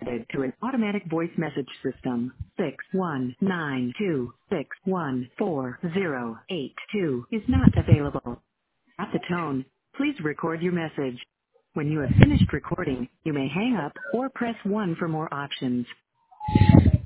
forwarded to an automatic voice message system. 6192614082 is not available. At the tone, please record your message. When you have finished recording, you may hang up or press 1 for more options.